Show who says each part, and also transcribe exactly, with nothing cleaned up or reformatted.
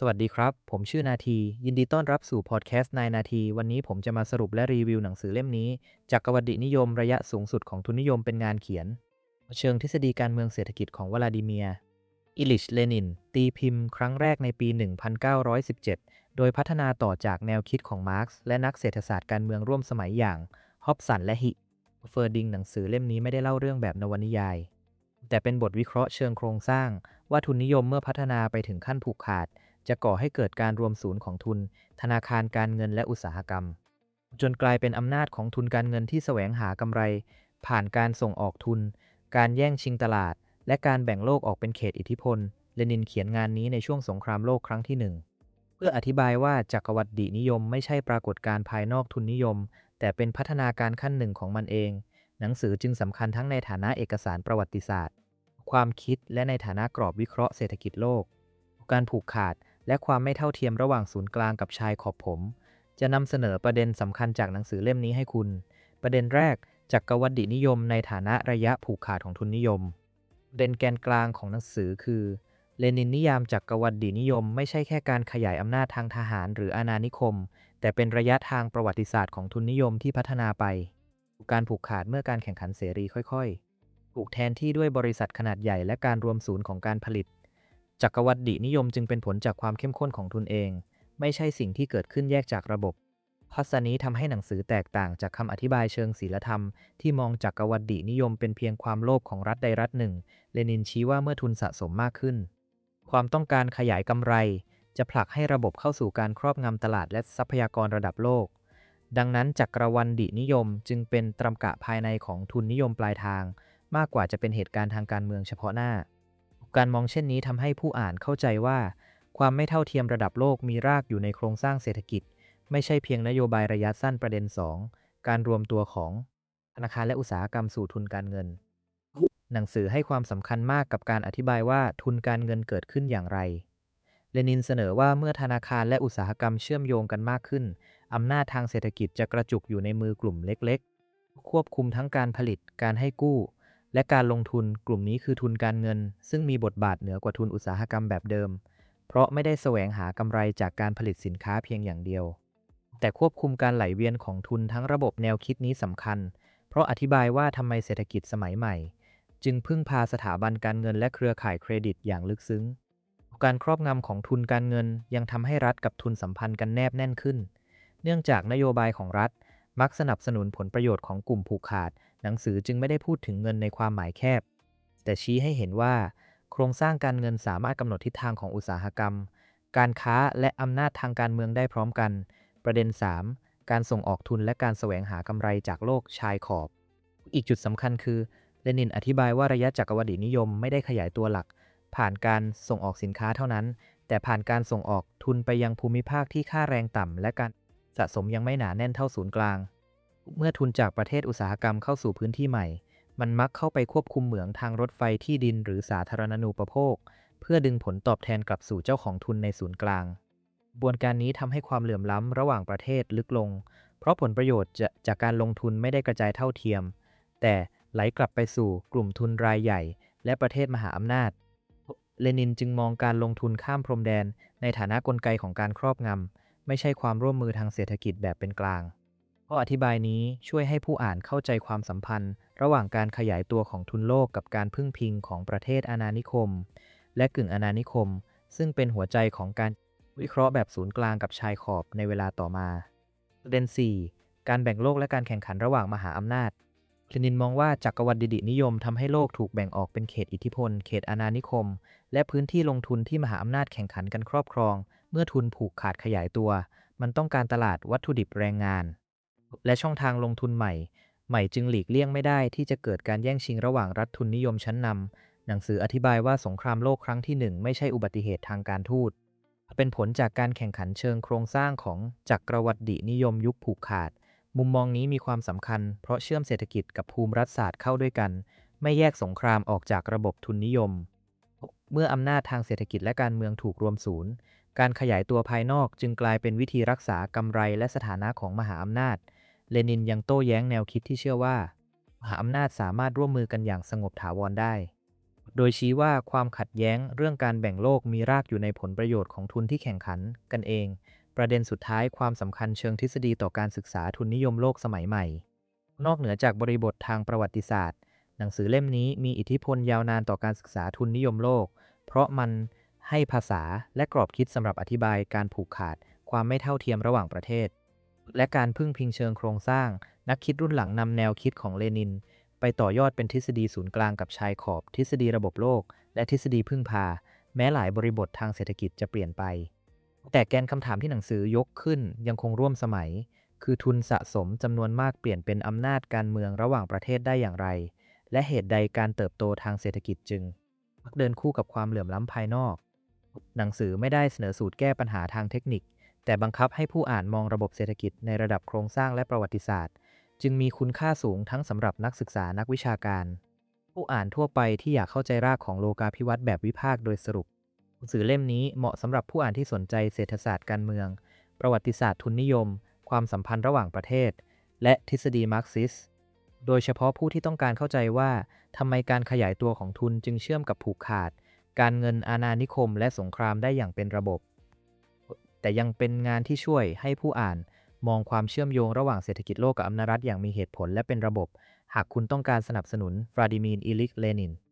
Speaker 1: สวัสดีครับ ผมชื่อนาที ยินดีต้อนรับสู่พอดแคสต์นายนาที วันนี้ผมจะมาสรุปและรีวิวหนังสือเล่มนี้ จักรวรรดินิยมระยะสูงสุดของทุนนิยมเป็นงานเขียน เชิงทฤษฎีการเมืองเศรษฐกิจของวลาดิเมียร์ อิลิช เลนิน ตีพิมพ์ครั้งแรกในปี หนึ่งพันเก้าร้อยสิบเจ็ด โดยพัฒนาต่อจากแนวคิดของมาร์กซ์และนักเศรษฐศาสตร์การเมืองร่วมสมัยอย่าง ฮอบสันและฮิ เฟอร์ดิงหนังสือเล่มนี้ไม่ได้เล่าเรื่องแบบนวนิยาย แต่เป็นบทวิเคราะห์เชิงโครงสร้างว่าทุนนิยมเมื่อพัฒนาไปถึงขั้นผูกขาดจะก่อให้เกิดการรวมศูนย์ของทุนธนาคารการเงินและอุตสาหกรรมจนกลายเป็นอำนาจของทุนการเงินที่แสวงหากำไรผ่านการส่งออกทุนการแย่งชิงตลาดและการแบ่งโลกออกเป็นเขตอิทธิพลเลนินเขียนงานนี้ในช่วงสงครามโลกครั้งที่หนึ่งเพื่ออธิบายว่าจักรวรรดินิยมไม่ใช่ปรากฏการณ์ภายนอกทุนนิยมแต่เป็นพัฒนาการขั้นหนึ่งของมันเองหนังสือจึงสำคัญทั้งในฐานะเอกสารประวัติศาสตร์ความคิดและในฐานะกรอบวิเคราะห์เศรษฐกิจโลกการผูกขาดและความไม่เท่าเทียมระหว่างศูนย์กลางกับชายขอบผมจะนำเสนอประเด็นสำคัญจากหนังสือเล่มนี้ให้คุณประเด็นแรกจักรวรรดินิยมในฐานะระยะผูกขาดของทุนนิยมประเด็นแกนกลางของหนังสือคือเลนินนิยามจักรวรรดินิยมไม่ใช่แค่การขยายอำนาจทางทหารหรืออาณานิคมแต่เป็นระยะทางประวัติศาสตร์ของทุนนิยมที่พัฒนาไปการผูกขาดเมื่อการแข่งขันเสรีค่อยๆถูกแทนที่ด้วยบริษัทขนาดใหญ่และการรวมศูนย์ของการผลิตจักรวรรดินิยมจึงเป็นผลจากความเข้มข้นของทุนเองไม่ใช่สิ่งที่เกิดขึ้นแยกจากระบบทัศนี้ทำให้หนังสือแตกต่างจากคำอธิบายเชิงศีลธรรมที่มองจักรวรรดินิยมเป็นเพียงความโลภของรัฐใดรัฐหนึ่งเลนินชี้ว่าเมื่อทุนสะสมมากขึ้นความต้องการขยายกำไรจะผลักให้ระบบเข้าสู่การครอบงำตลาดและทรัพยากรระดับโลกดังนั้นจักรวรรดินิยมจึงเป็นตรรกะภายในของทุนนิยมปลายทางมากกว่าจะเป็นเหตุการณ์ทางการเมืองเฉพาะหน้าการมองเช่นนี้ทำให้ผู้อ่านเข้าใจว่าความไม่เท่าเทียมระดับโลกมีรากอยู่ในโครงสร้างเศรษฐกิจไม่ใช่เพียงนโยบายระยะสั้นประเด็น สอง การรวมตัวของธนาคารและอุตสาหกรรมสู่ทุนการเงินหนังสือให้ความสำคัญมากกับการอธิบายว่าทุนการเงินเกิดขึ้นอย่างไรเลนินเสนอว่าเมื่อธนาคารและอุตสาหกรรมเชื่อมโยงกันมากขึ้นอำนาจทางเศรษฐกิจจะกระจุกอยู่ในมือกลุ่มเล็กๆควบคุมทั้งการผลิตการให้กู้และการลงทุนกลุ่มนี้คือทุนการเงินซึ่งมีบทบาทเหนือกว่าทุนอุตสาหกรรมแบบเดิมเพราะไม่ได้แสวงหากำไรจากการผลิตสินค้าเพียงอย่างเดียวแต่ควบคุมการไหลเวียนของทุนทั้งระบบแนวคิดนี้สำคัญเพราะอธิบายว่าทำไมเศรษฐกิจสมัยใหม่จึงพึ่งพาสถาบันการเงินและเครือข่ายเครดิตอย่างลึกซึ้งการครอบงำของทุนการเงินยังทำให้รัฐกับทุนสัมพันธ์กันแนบแน่นขึ้นเนื่องจากนโยบายของรัฐมักสนับสนุนผลประโยชน์ของกลุ่มผูกขาดหนังสือจึงไม่ได้พูดถึงเงินในความหมายแคบแต่ชี้ให้เห็นว่าโครงสร้างการเงินสามารถกำหนดทิศทางของอุตสาหกรรมการค้าและอำนาจทางการเมืองได้พร้อมกันประเด็น สาม การส่งออกทุนและการแสวงหากำไรจากโลกชายขอบอีกจุดสำคัญคือเลนินอธิบายว่าระยะจักรวรรดินิยมไม่ได้ขยายตัวหลักผ่านการส่งออกสินค้าเท่านั้นแต่ผ่านการส่งออกทุนไปยังภูมิภาคที่ค่าแรงต่ำและการสะสมยังไม่หนาแน่นเท่าศูนย์กลางเมื่อทุนจากประเทศอุตสาหกรรมเข้าสู่พื้นที่ใหม่มันมักเข้าไปควบคุมเหมืองทางรถไฟที่ดินหรือสาธารณูปโภคเพื่อดึงผลตอบแทนกลับสู่เจ้าของทุนในศูนย์กลางกระบวนการนี้ทำให้ความเหลื่อมล้ำระหว่างประเทศลึกลงเพราะผลประโยชน์จะจากการลงทุนไม่ได้กระจายเท่าเทียมแต่ไหลกลับไปสู่กลุ่มทุนรายใหญ่และประเทศมหาอำนาจเลนินจึงมองการลงทุนข้ามพรมแดนในฐานะกลไกของการครอบงำไม่ใช่ความร่วมมือทางเศรษฐกิจแบบเป็นกลางข้ออธิบายนี้ช่วยให้ผู้อ่านเข้าใจความสัมพันธ์ระหว่างการขยายตัวของทุนโลกกับการพึ่งพิงของประเทศอาณานิคมและกึ่งอาณานิคมซึ่งเป็นหัวใจของการวิเคราะห์แบบศูนย์กลางกับชายขอบในเวลาต่อมาประเด็น สี่ การแบ่งโลกและการแข่งขันระหว่างมหาอำนาจเลนินมองว่าจักรวรรดินิยมทำให้โลกถูกแบ่งออกเป็นเขตอิทธิพลเขตอาณานิคมและพื้นที่ลงทุนที่มหาอำนาจแข่งขันกันครอบครองเมื่อทุนผูกขาดขยายตัวมันต้องการตลาดวัตถุดิบแรงงานและช่องทางลงทุนใหม่ใหม่จึงหลีกเลี่ยงไม่ได้ที่จะเกิดการแย่งชิงระหว่างรัฐทุนนิยมชั้นนำหนังสืออธิบายว่าสงครามโลกครั้งที่หนึ่งไม่ใช่อุบัติเหตุทางการทูตเป็นผลจากการแข่งขันเชิงโครงสร้างของจักรวรรดินิยมยุคผูกขาดมุมมองนี้มีความสำคัญเพราะเชื่อมเศรษฐกิจกับภูมิรัฐศาสตร์เข้าด้วยกันไม่แยกสงครามออกจากระบบทุนนิยมเมื่ออำนาจทางเศรษฐกิจและการเมืองถูกรวมศูนย์การขยายตัวภายนอกจึงกลายเป็นวิธีรักษากำไรและสถานะของมหาอำนาจเลนินยังโต้แย้งแนวคิดที่เชื่อว่ามหาอำนาจสามารถร่วมมือกันอย่างสงบถาวรได้โดยชี้ว่าความขัดแย้งเรื่องการแบ่งโลกมีรากอยู่ในผลประโยชน์ของทุนที่แข่งขันกันเองประเด็นสุดท้ายความสำคัญเชิงทฤษฎีต่อการศึกษาทุนนิยมโลกสมัยใหม่นอกเหนือจากบริบททางประวัติศาสตร์หนังสือเล่มนี้มีอิทธิพลยาวนานต่อการศึกษาทุนนิยมโลกเพราะมันให้ภาษาและกรอบคิดสำหรับอธิบายการผูกขาดความไม่เท่าเทียมระหว่างประเทศและการพึ่งพิงเชิงโครงสร้างนักคิดรุ่นหลังนำแนวคิดของเลนินไปต่อยอดเป็นทฤษฎีศูนย์กลางกับชายขอบทฤษฎีระบบโลกและทฤษฎีพึ่งพาแม้หลายบริบททางเศรษฐกิจจะเปลี่ยนไปแต่แกนคำถามที่หนังสือยกขึ้นยังคงร่วมสมัยคือทุนสะสมจำนวนมากเปลี่ยนเป็นอำนาจการเมืองระหว่างประเทศได้อย่างไรและเหตุใดการเติบโตทางเศรษฐกิจจึงมักเดินคู่กับความเหลื่อมล้ำภายนอกหนังสือไม่ได้เสนอสูตรแก้ปัญหาทางเทคนิคแต่บังคับให้ผู้อ่านมองระบบเศรษฐกิจในระดับโครงสร้างและประวัติศาสตร์จึงมีคุณค่าสูงทั้งสำหรับนักศึกษานักวิชาการผู้อ่านทั่วไปที่อยากเข้าใจรากของโลกาภิวัตน์แบบวิพากษ์โดยสรุปหนังสือเล่มนี้เหมาะสำหรับผู้อ่านที่สนใจเศรษฐศาสตร์การเมืองประวัติศาสตร์ทุนนิยมความสัมพันธ์ระหว่างประเทศและทฤษฎีมาร์กซิสต์โดยเฉพาะผู้ที่ต้องการเข้าใจว่าทำไมการขยายตัวของทุนจึงเชื่อมกับผูกขาดการเงินอาณานิคมและสงครามได้อย่างเป็นระบบแต่ยังเป็นงานที่ช่วยให้ผู้อ่านมองความเชื่อมโยงระหว่างเศรษฐกิจโลกกับอำนาจรัฐอย่างมีเหตุผลและเป็นระบบหากคุณต้องการสนับสนุนวลาดิมีร์ อิลิช เลนิน